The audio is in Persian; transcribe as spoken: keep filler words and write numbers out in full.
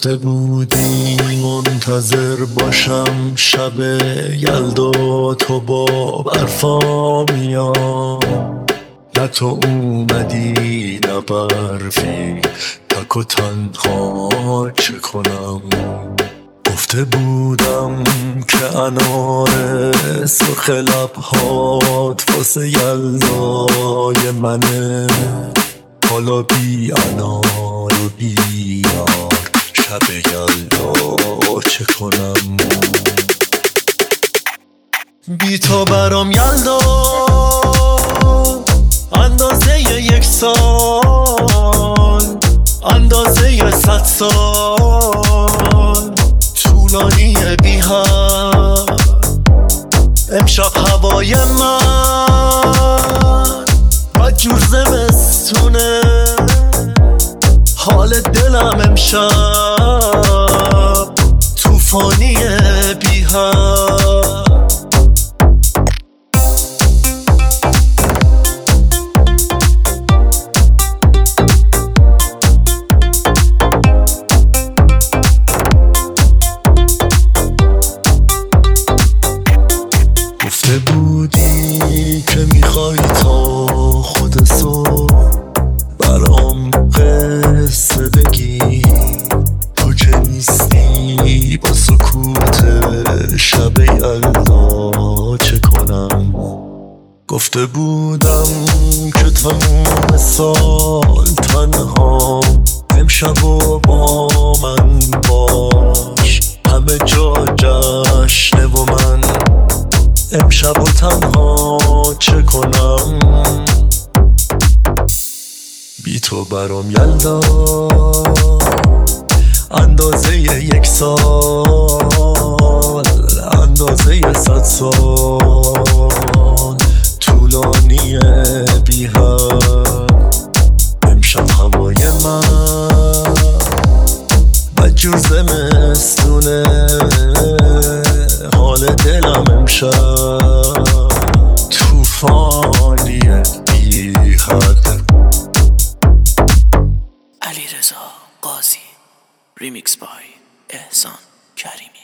گفته بودی منتظر باشم شب یلدا تو با برفا میام، نه تو اومدی نه برفی، تک و تنها چه کنم. گفته بودم که انار سرخ لبهات واسه یلدای منه، حالا بی انار و بی یار شب یلدا چه کنم. بی تو برام یلدا اندازه یک سال، اندازه صد سال طولانیه بی هم. امشب هوای من بدجور زمستونه، حال دلم امشب توفانیه بی هم. گفته بودی که میخوای تا خود صبح برام قصه بگی، تو که نیستی با سکوت شب یلدا چه کنم. گفته بودم که تموم سال تنها، امشب و با من باش، همه جا جشنه و من امشب و تنها چه کنم. بی تو برام یلدا اندازه یک سال، اندازه صد سال طولانیه بی هم. امشب هوای من بدجور زمستونه، حال دلم امشب توفانیه بی حد. علیرضا قاضی، ریمیکس بای احسان کریمی.